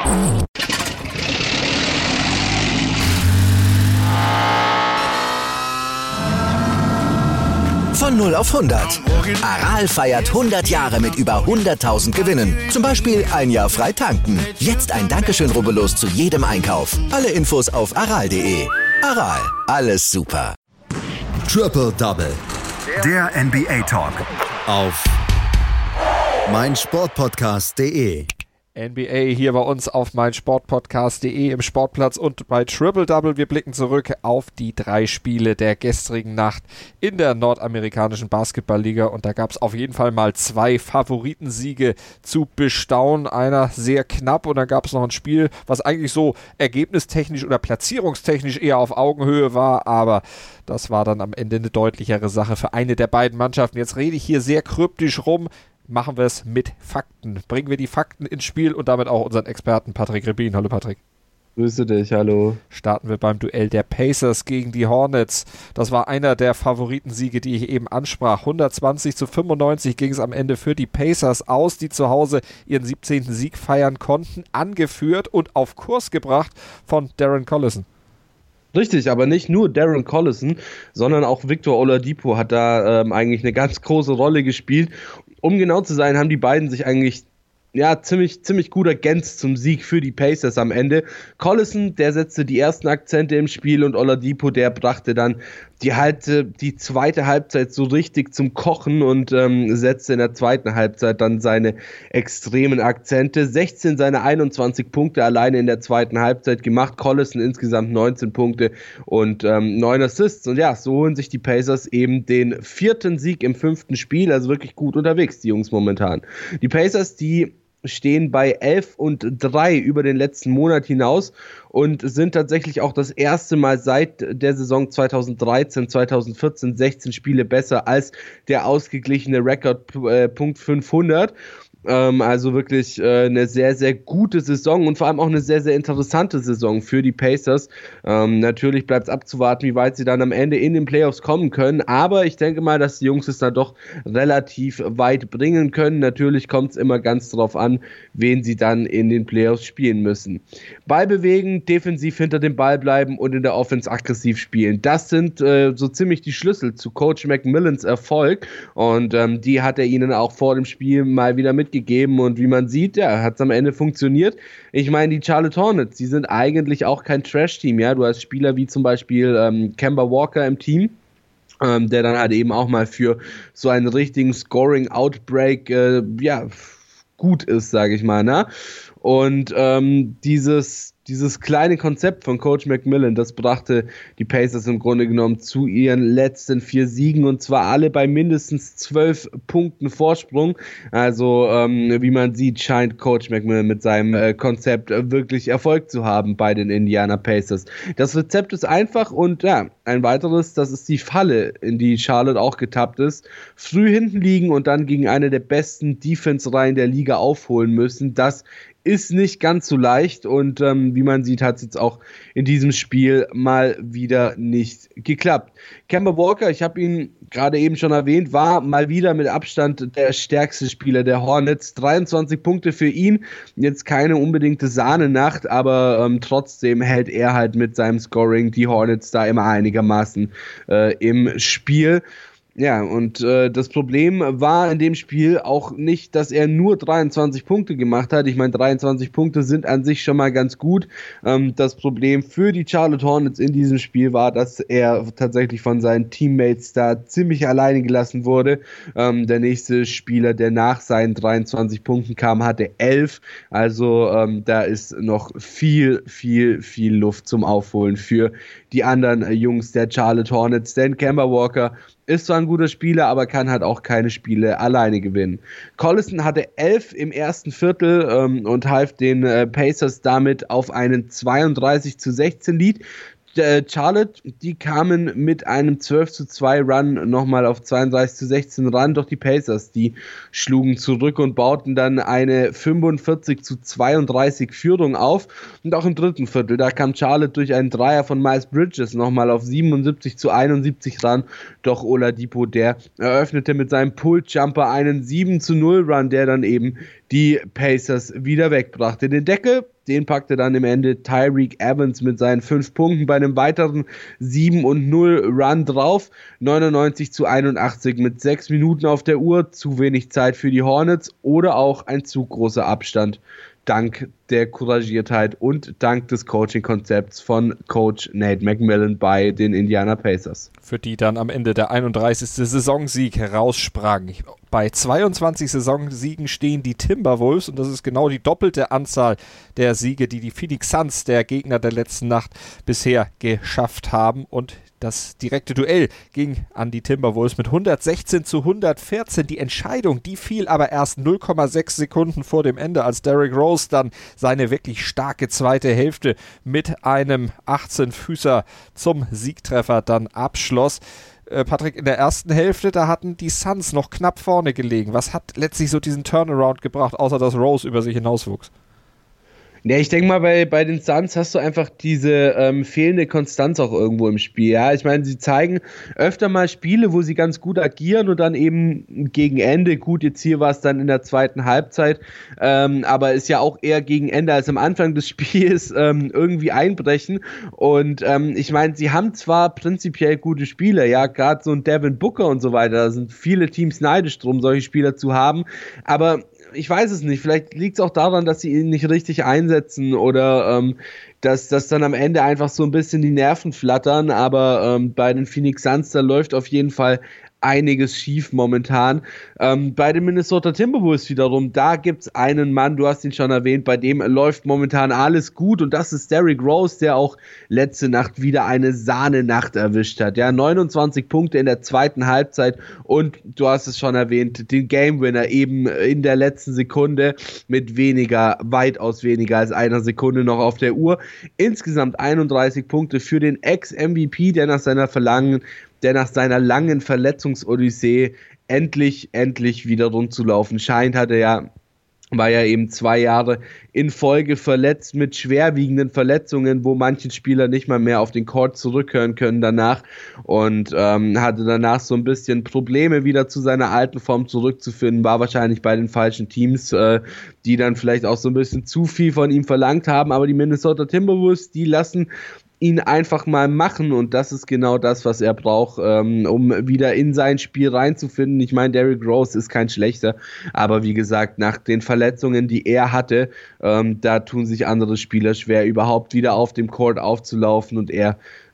Von 0 auf 100. Aral feiert 100 Jahre mit über 100.000 Gewinnen. Zum Beispiel ein Jahr frei tanken. Jetzt ein Dankeschön, rubbellos zu jedem Einkauf. Alle Infos auf aral.de. Aral, alles super. Triple Double. Der NBA Talk. Auf meinsportpodcast.de. NBA hier bei uns auf meinsportpodcast.de im Sportplatz und bei Triple Double. Wir blicken zurück auf die 3 Spiele der gestrigen Nacht in der nordamerikanischen Basketballliga und da gab es auf jeden Fall mal 2 Favoritensiege zu bestaunen. Einer sehr knapp und dann gab es noch ein Spiel, was eigentlich so ergebnistechnisch oder platzierungstechnisch eher auf Augenhöhe war, aber das war dann am Ende eine deutlichere Sache für eine der beiden Mannschaften. Jetzt rede ich hier sehr kryptisch rum. Machen wir es mit Fakten. Bringen wir die Fakten ins Spiel und damit auch unseren Experten Patrick Rebin. Hallo Patrick. Grüße dich, hallo. Starten wir beim Duell der Pacers gegen die Hornets. Das war einer der Favoritensiege, die ich eben ansprach. 120-95 ging es am Ende für die Pacers aus, die zu Hause ihren 17. Sieg feiern konnten, angeführt und auf Kurs gebracht von Darren Collison. Richtig, aber nicht nur Darren Collison, sondern auch Victor Oladipo hat da eigentlich eine ganz große Rolle gespielt. Um genau zu sein, haben die beiden sich eigentlich ziemlich gut ergänzt zum Sieg für die Pacers am Ende. Collison, der setzte die ersten Akzente im Spiel und Oladipo, der brachte dann die zweite Halbzeit so richtig zum Kochen und setzte in der zweiten Halbzeit dann seine extremen Akzente. 16 seiner 21 Punkte alleine in der zweiten Halbzeit gemacht. Collison insgesamt 19 Punkte und 9 Assists. Und ja, so holen sich die Pacers eben den 4. Sieg im 5. Spiel. Also wirklich gut unterwegs, die Jungs momentan. Die Pacers, die stehen bei 11-3 über den letzten Monat hinaus und sind tatsächlich auch das erste Mal seit der Saison 2013, 2014 16 Spiele besser als der ausgeglichene Rekordpunkt 500. Also wirklich eine sehr, sehr gute Saison und vor allem auch eine sehr, sehr interessante Saison für die Pacers. Natürlich bleibt es abzuwarten, wie weit sie dann am Ende in den Playoffs kommen können, aber ich denke mal, dass die Jungs es dann doch relativ weit bringen können. Natürlich kommt es immer ganz drauf an, wen sie dann in den Playoffs spielen müssen. Ball bewegen, defensiv hinter dem Ball bleiben und in der Offense aggressiv spielen. Das sind so ziemlich die Schlüssel zu Coach McMillans Erfolg und die hat er ihnen auch vor dem Spiel mal wieder mitgegeben und wie man sieht, ja, hat es am Ende funktioniert. Ich meine, die Charlotte Hornets, die sind eigentlich auch kein Trash-Team, ja, du hast Spieler wie zum Beispiel Kemba Walker im Team, der dann halt eben auch mal für so einen richtigen Scoring-Outbreak, gut ist, sage ich mal, ne? Und dieses kleine Konzept von Coach McMillan, das brachte die Pacers im Grunde genommen zu ihren letzten 4 Siegen und zwar alle bei mindestens 12 Punkten Vorsprung. Also wie man sieht, scheint Coach McMillan mit seinem Konzept wirklich Erfolg zu haben bei den Indiana Pacers. Das Rezept ist einfach und ja, ein weiteres, das ist die Falle, in die Charlotte auch getappt ist. Früh hinten liegen und dann gegen eine der besten Defense-Reihen der Liga aufholen müssen. Das ist nicht ganz so leicht und wie man sieht, hat es jetzt auch in diesem Spiel mal wieder nicht geklappt. Kemba Walker, ich habe ihn gerade eben schon erwähnt, war mal wieder mit Abstand der stärkste Spieler der Hornets. 23 Punkte für ihn, jetzt keine unbedingte Sahnenacht, aber trotzdem hält er halt mit seinem Scoring die Hornets da immer einigermaßen im Spiel. Ja, und das Problem war in dem Spiel auch nicht, dass er nur 23 Punkte gemacht hat. Ich meine, 23 Punkte sind an sich schon mal ganz gut. Das Problem für die Charlotte Hornets in diesem Spiel war, dass er tatsächlich von seinen Teammates da ziemlich alleine gelassen wurde. Der nächste Spieler, der nach seinen 23 Punkten kam, hatte 11. Also da ist noch viel Luft zum Aufholen für die anderen Jungs der Charlotte Hornets. Denn Kemba Walker ist zwar ein guter Spieler, aber kann halt auch keine Spiele alleine gewinnen. Collison hatte 11 im ersten Viertel und half den Pacers damit auf einen 32-16 Lead. Charlotte, die kamen mit einem 12-2 Run nochmal auf 32-16 ran, doch die Pacers, die schlugen zurück und bauten dann eine 45-32 Führung auf und auch im dritten Viertel, da kam Charlotte durch einen Dreier von Miles Bridges nochmal auf 77-71 ran, doch Oladipo, der eröffnete mit seinem Pull-Jumper einen 7-0 Run, der dann eben die Pacers wieder wegbrachte. Den Deckel, den packte dann im Ende Tyreke Evans mit seinen 5 Punkten bei einem weiteren 7-0 Run drauf. 99-81 mit 6 Minuten auf der Uhr, zu wenig Zeit für die Hornets oder auch ein zu großer Abstand. Dank der Couragiertheit und dank des Coaching-Konzepts von Coach Nate McMillan bei den Indiana Pacers. Für die dann am Ende der 31. Saisonsieg heraussprang. Bei 22 Saisonsiegen stehen die Timberwolves und das ist genau die doppelte Anzahl der Siege, die die Phoenix Suns, der Gegner der letzten Nacht, bisher geschafft haben. Und das direkte Duell ging an die Timberwolves mit 116-114. Die Entscheidung, die fiel aber erst 0,6 Sekunden vor dem Ende, als Derrick Rose dann seine wirklich starke zweite Hälfte mit einem 18-Füßer zum Siegtreffer dann abschloss. Patrick, in der ersten Hälfte, da hatten die Suns noch knapp vorne gelegen. Was hat letztlich so diesen Turnaround gebracht, außer dass Rose über sich hinauswuchs? Ja, ich denke mal, bei den Suns hast du einfach diese fehlende Konstanz auch irgendwo im Spiel. Ja, ich meine, sie zeigen öfter mal Spiele, wo sie ganz gut agieren und dann eben gegen Ende, gut, jetzt hier war es dann in der zweiten Halbzeit, aber ist ja auch eher gegen Ende als am Anfang des Spiels irgendwie einbrechen. Und ich meine, sie haben zwar prinzipiell gute Spieler, ja, gerade so ein Devin Booker und so weiter, da sind viele Teams neidisch drum, solche Spieler zu haben, aber ich weiß es nicht, vielleicht liegt es auch daran, dass sie ihn nicht richtig einsetzen oder dass dann am Ende einfach so ein bisschen die Nerven flattern, aber bei den Phoenix Suns, da läuft auf jeden Fall einiges schief momentan. Bei den Minnesota Timberwolves wiederum, da gibt's einen Mann, du hast ihn schon erwähnt, bei dem läuft momentan alles gut und das ist Derrick Rose, der auch letzte Nacht wieder eine Sahnenacht erwischt hat. Ja, 29 Punkte in der zweiten Halbzeit und du hast es schon erwähnt, den Game Winner eben in der letzten Sekunde mit weitaus weniger als einer Sekunde noch auf der Uhr. Insgesamt 31 Punkte für den Ex-MVP, der nach seiner langen Verletzungsodyssee endlich wieder rund zu laufen scheint, war ja eben 2 Jahre in Folge verletzt mit schwerwiegenden Verletzungen, wo manche Spieler nicht mal mehr auf den Court zurückkehren können danach und hatte danach so ein bisschen Probleme wieder zu seiner alten Form zurückzufinden, war wahrscheinlich bei den falschen Teams, die dann vielleicht auch so ein bisschen zu viel von ihm verlangt haben, aber die Minnesota Timberwolves, die lassen ihn einfach mal machen und das ist genau das, was er braucht, um wieder in sein Spiel reinzufinden. Ich meine, Derrick Rose ist kein schlechter, aber wie gesagt, nach den Verletzungen, die er hatte, da tun sich andere Spieler schwer, überhaupt wieder auf dem Court aufzulaufen und er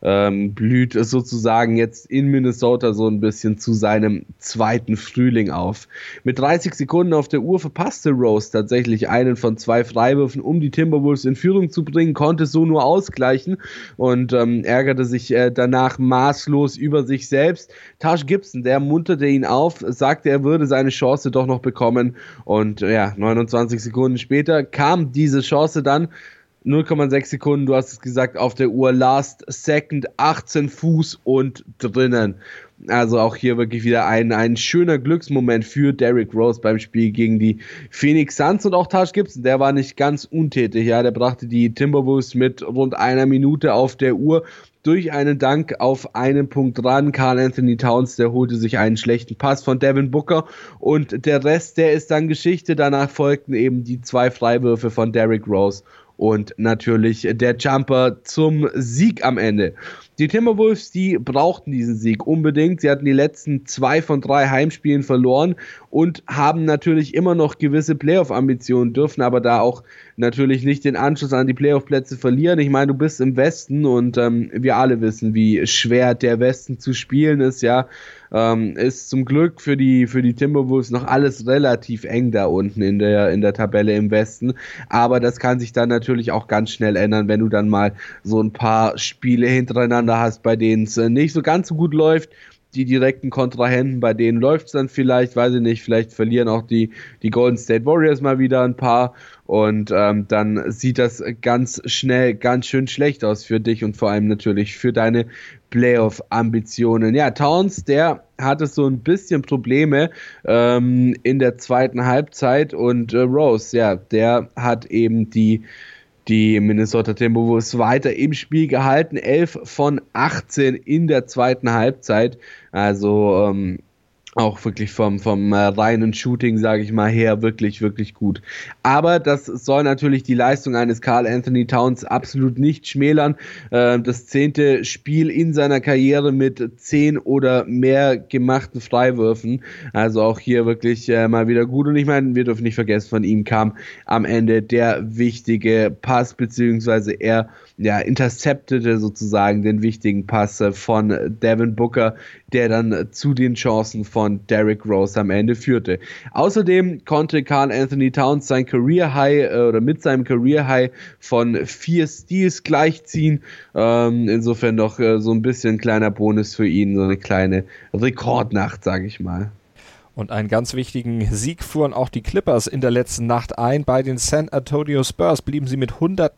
blüht sozusagen jetzt in Minnesota so ein bisschen zu seinem zweiten Frühling auf. Mit 30 Sekunden auf der Uhr verpasste Rose tatsächlich einen von 2 Freiwürfen, um die Timberwolves in Führung zu bringen, konnte so nur ausgleichen und ärgerte sich danach maßlos über sich selbst. Taj Gibson, der munterte ihn auf, sagte, er würde seine Chance doch noch bekommen und 29 Sekunden später kam diese Chance dann. 0,6 Sekunden, du hast es gesagt, auf der Uhr, last second, 18 Fuß und drinnen. Also auch hier wirklich wieder ein schöner Glücksmoment für Derrick Rose beim Spiel gegen die Phoenix Suns und auch Taj Gibson, der war nicht ganz untätig, ja, der brachte die Timberwolves mit rund 1 Minute auf der Uhr durch einen Dank auf einen Punkt ran. Karl Anthony Towns, der holte sich einen schlechten Pass von Devin Booker und der Rest, der ist dann Geschichte. Danach folgten eben die 2 Freiwürfe von Derrick Rose und natürlich der Jumper zum Sieg am Ende. Die Timberwolves, die brauchten diesen Sieg unbedingt. Sie hatten die letzten 2 von 3 Heimspielen verloren und haben natürlich immer noch gewisse Playoff-Ambitionen, dürfen aber da auch natürlich nicht den Anschluss an die Playoff-Plätze verlieren. Ich meine, du bist im Westen und wir alle wissen, wie schwer der Westen zu spielen ist, ja. Ist zum Glück für die Timberwolves noch alles relativ eng da unten in der Tabelle im Westen, aber das kann sich dann natürlich auch ganz schnell ändern, wenn du dann mal so ein paar Spiele hintereinander hast, bei denen es nicht so ganz so gut läuft. Die direkten Kontrahenten, bei denen läuft es dann vielleicht, weiß ich nicht, vielleicht verlieren auch die Golden State Warriors mal wieder ein paar und dann sieht das ganz schnell ganz schön schlecht aus für dich und vor allem natürlich für deine Playoff-Ambitionen. Ja, Towns, der hatte so ein bisschen Probleme in der zweiten Halbzeit und Rose, ja, der hat eben die Minnesota Timberwolves weiter im Spiel gehalten. 11 von 18 in der zweiten Halbzeit. Also Auch wirklich vom reinen Shooting, sage ich mal, her wirklich, wirklich gut. Aber das soll natürlich die Leistung eines Karl Anthony Towns absolut nicht schmälern. Das 10. Spiel in seiner Karriere mit 10 oder mehr gemachten Freiwürfen. Also auch hier wirklich mal wieder gut. Und ich meine, wir dürfen nicht vergessen, von ihm kam am Ende der wichtige Pass, beziehungsweise er interceptete sozusagen den wichtigen Pass von Devin Booker, der dann zu den Chancen von Derrick Rose am Ende führte. Außerdem konnte Karl Anthony Towns sein Career High mit seinem Career High von 4 Steals gleichziehen. Insofern noch so ein bisschen kleiner Bonus für ihn, so eine kleine Rekordnacht, sage ich mal. Und einen ganz wichtigen Sieg fuhren auch die Clippers in der letzten Nacht ein. Bei den San Antonio Spurs blieben sie mit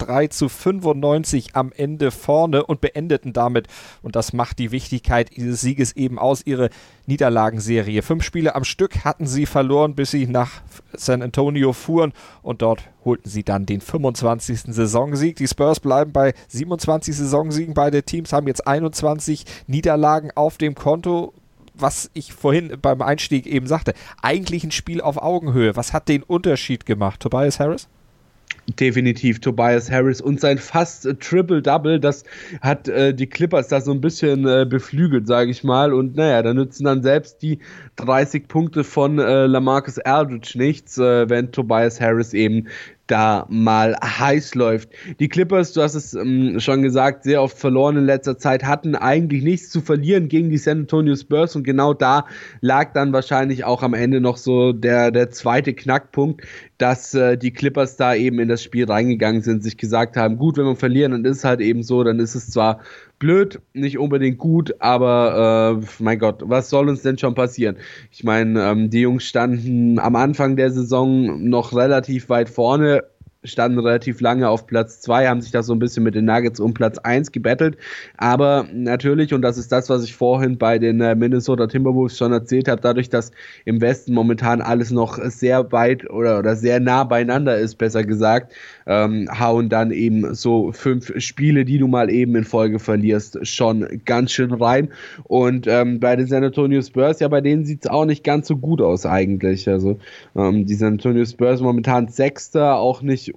103-95 am Ende vorne und beendeten damit, und das macht die Wichtigkeit dieses Sieges eben aus, ihre Niederlagenserie. 5 Spiele am Stück hatten sie verloren, bis sie nach San Antonio fuhren, und dort holten sie dann den 25. Saisonsieg. Die Spurs bleiben bei 27 Saisonsiegen. Beide Teams haben jetzt 21 Niederlagen auf dem Konto. Was ich vorhin beim Einstieg eben sagte, eigentlich ein Spiel auf Augenhöhe. Was hat den Unterschied gemacht? Tobias Harris? Definitiv Tobias Harris und sein fast Triple-Double, das hat die Clippers da so ein bisschen beflügelt, sage ich mal. Und naja, da nützen dann selbst die 30 Punkte von LaMarcus Aldridge nichts, wenn Tobias Harris eben da mal heiß läuft. Die Clippers, du hast es schon gesagt, sehr oft verloren in letzter Zeit, hatten eigentlich nichts zu verlieren gegen die San Antonio Spurs, und genau da lag dann wahrscheinlich auch am Ende noch so der zweite Knackpunkt, dass die Clippers da eben in das Spiel reingegangen sind, sich gesagt haben, gut, wenn wir verlieren, dann ist es halt eben so, dann ist es zwar blöd, nicht unbedingt gut, aber mein Gott, was soll uns denn schon passieren? Ich meine, die Jungs standen am Anfang der Saison noch relativ weit vorne, standen relativ lange auf Platz 2, haben sich da so ein bisschen mit den Nuggets um Platz 1 gebettelt, aber natürlich, und das ist das, was ich vorhin bei den Minnesota Timberwolves schon erzählt habe, dadurch, dass im Westen momentan alles noch sehr weit oder sehr nah beieinander ist, besser gesagt, hauen dann eben so 5 Spiele, die du mal eben in Folge verlierst, schon ganz schön rein. Und bei den San Antonio Spurs, ja, bei denen sieht es auch nicht ganz so gut aus eigentlich. Also die San Antonio Spurs momentan 6. auch nicht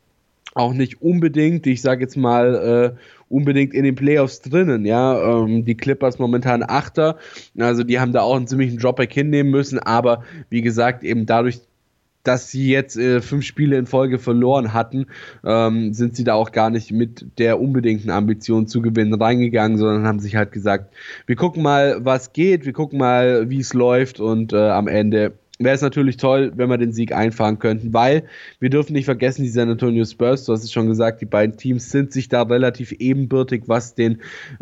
unbedingt, ich sage jetzt mal, unbedingt in den Playoffs drinnen, ja, die Clippers momentan 8. Also die haben da auch einen ziemlichen Dropback hinnehmen müssen, aber wie gesagt, eben dadurch, dass sie jetzt 5 Spiele in Folge verloren hatten, sind sie da auch gar nicht mit der unbedingten Ambition zu gewinnen reingegangen, sondern haben sich halt gesagt, wir gucken mal, was geht, wir gucken mal, wie es läuft, und am Ende wäre es natürlich toll, wenn wir den Sieg einfahren könnten, weil wir dürfen nicht vergessen, die San Antonio Spurs, du hast es schon gesagt, die beiden Teams sind sich da relativ ebenbürtig, was den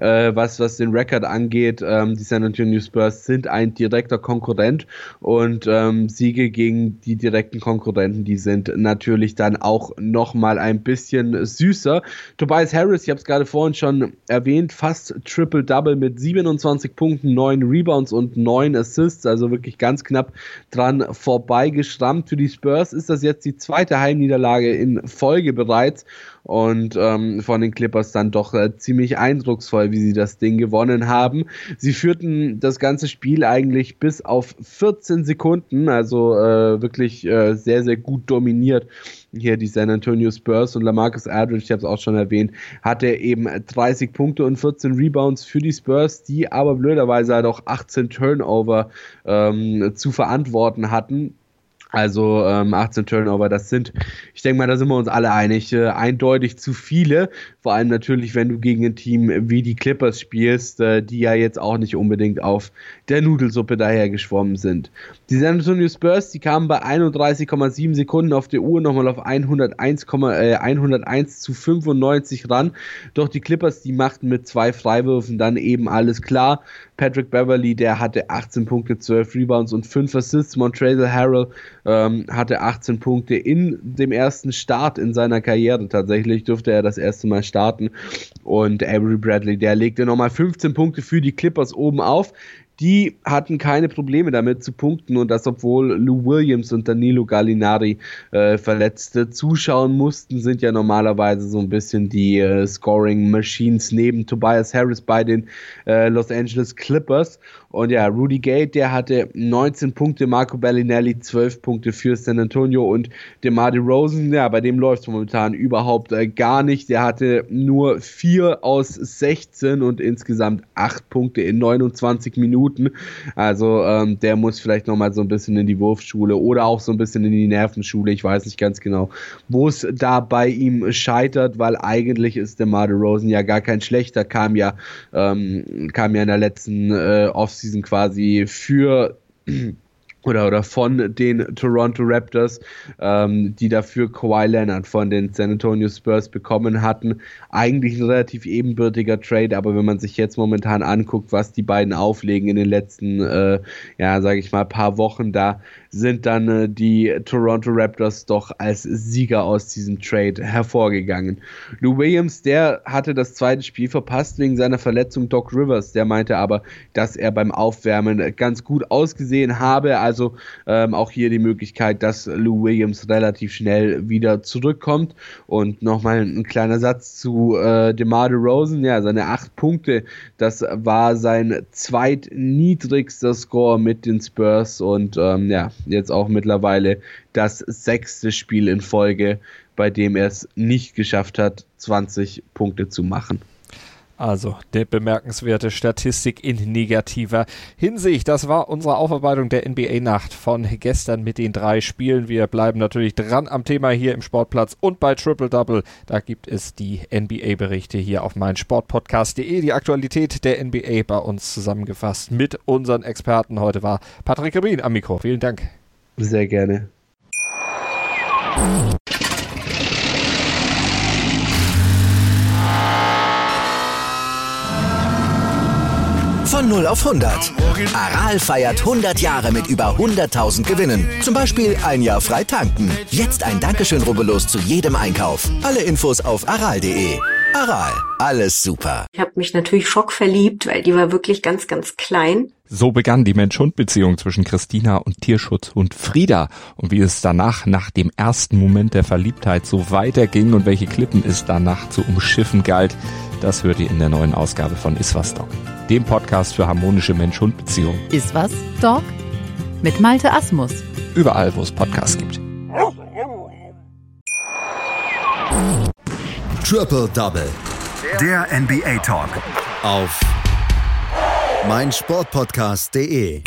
Rekord angeht. Die San Antonio Spurs sind ein direkter Konkurrent, und Siege gegen die direkten Konkurrenten, die sind natürlich dann auch nochmal ein bisschen süßer. Tobias Harris, ich habe es gerade vorhin schon erwähnt, fast Triple-Double mit 27 Punkten, 9 Rebounds und 9 Assists, also wirklich ganz knapp dran vorbeigeschrammt. Für die Spurs ist das jetzt die 2. Heimniederlage in Folge bereits, und von den Clippers dann doch ziemlich eindrucksvoll, wie sie das Ding gewonnen haben. Sie führten das ganze Spiel eigentlich bis auf 14 Sekunden, also wirklich sehr, sehr gut dominiert hier die San Antonio Spurs, und LaMarcus Aldridge, ich habe es auch schon erwähnt, hatte eben 30 Punkte und 14 Rebounds für die Spurs, die aber blöderweise halt auch 18 Turnover zu verantworten hatten. Also 18 Turnover, das sind, ich denke mal, da sind wir uns alle einig, eindeutig zu viele. Vor allem natürlich, wenn du gegen ein Team wie die Clippers spielst, die ja jetzt auch nicht unbedingt auf der Nudelsuppe dahergeschwommen sind. Die San Antonio Spurs, die kamen bei 31,7 Sekunden auf der Uhr nochmal auf 101:95 ran. Doch die Clippers, die machten mit 2 Freiwürfen dann eben alles klar. Patrick Beverley, der hatte 18 Punkte, 12 Rebounds und 5 Assists. Montrezl Harrell hatte 18 Punkte in dem ersten Start in seiner Karriere. Tatsächlich durfte er das erste Mal starten. Und Avery Bradley, der legte nochmal 15 Punkte für die Clippers oben auf. die hatten keine Probleme damit zu punkten und das, obwohl Lou Williams und Danilo Gallinari Verletzte zuschauen mussten, sind ja normalerweise so ein bisschen die Scoring-Machines neben Tobias Harris bei den Los Angeles Clippers. Und ja, Rudy Gay, der hatte 19 Punkte, Marco Bellinelli 12 Punkte für San Antonio und DeMar DeRozan, ja, bei dem läuft es momentan überhaupt gar nicht. Der hatte nur 4 aus 16 und insgesamt 8 Punkte in 29 Minuten. Also der muss vielleicht nochmal so ein bisschen in die Wurfschule oder auch so ein bisschen in die Nervenschule. Ich weiß nicht ganz genau, wo es da bei ihm scheitert, weil eigentlich ist DeMar DeRozan ja gar kein schlechter, kam ja in der letzten Offseason quasi für oder von den Toronto Raptors, die dafür Kawhi Leonard von den San Antonio Spurs bekommen hatten. Eigentlich ein relativ ebenbürtiger Trade, aber wenn man sich jetzt momentan anguckt, was die beiden auflegen in den letzten, sage ich mal, paar Wochen, da sind dann die Toronto Raptors doch als Sieger aus diesem Trade hervorgegangen. Lou Williams, der hatte das zweite Spiel verpasst wegen seiner Verletzung. Doc Rivers, der meinte aber, dass er beim Aufwärmen ganz gut ausgesehen habe. Also auch hier die Möglichkeit, dass Lou Williams relativ schnell wieder zurückkommt. Und nochmal ein kleiner Satz zu DeMar DeRozan. Ja, seine 8 Punkte, das war sein zweitniedrigster Score mit den Spurs und jetzt auch mittlerweile das 6. Spiel in Folge, bei dem er es nicht geschafft hat, 20 Punkte zu machen. Also eine bemerkenswerte Statistik in negativer Hinsicht. Das war unsere Aufarbeitung der NBA-Nacht von gestern mit den 3 Spielen. Wir bleiben natürlich dran am Thema hier im Sportplatz und bei Triple Double. Da gibt es die NBA-Berichte hier auf meinsportpodcast.de. Die Aktualität der NBA bei uns zusammengefasst mit unseren Experten. Heute war Patrick Rubin am Mikro. Vielen Dank. Sehr gerne. Von 0 auf 100. Aral feiert 100 Jahre mit über 100.000 Gewinnen. Zum Beispiel ein Jahr frei tanken. Jetzt ein Dankeschön, rubbellos zu jedem Einkauf. Alle Infos auf aral.de. Aral, alles super. Ich habe mich natürlich schockverliebt, weil die war wirklich ganz, ganz klein. So begann die Mensch-Hund-Beziehung zwischen Christina und Tierschutzhund Frieda. Und wie es danach, nach dem ersten Moment der Verliebtheit, so weiterging und welche Klippen es danach zu umschiffen galt, das hört ihr in der neuen Ausgabe von Iswas Dog, dem Podcast für harmonische Mensch-Hund-Beziehungen. Iswas Dog mit Malte Asmus. Überall, wo es Podcasts gibt. Triple Double. Der NBA Talk. Auf meinsportpodcast.de.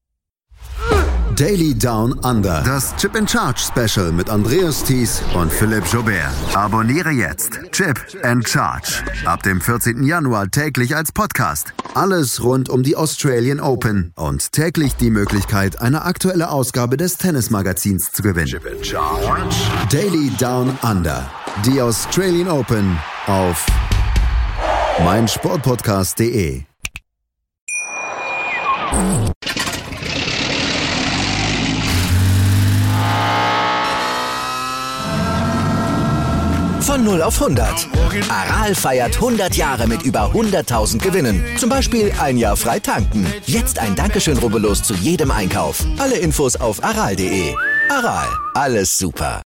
Daily Down Under. Das Chip in Charge Special mit Andreas Thies und Philipp Joubert. Abonniere jetzt Chip in Charge. Ab dem 14. Januar täglich als Podcast. Alles rund um die Australian Open und täglich die Möglichkeit, eine aktuelle Ausgabe des Tennismagazins zu gewinnen. Chip in Charge. Daily Down Under. Die Australian Open auf meinsportpodcast.de. Von 0 auf 100. Aral feiert 100 Jahre mit über 100.000 Gewinnen. Zum Beispiel ein Jahr frei tanken. Jetzt ein Dankeschön, rubbellos zu jedem Einkauf. Alle Infos auf aral.de. Aral, alles super.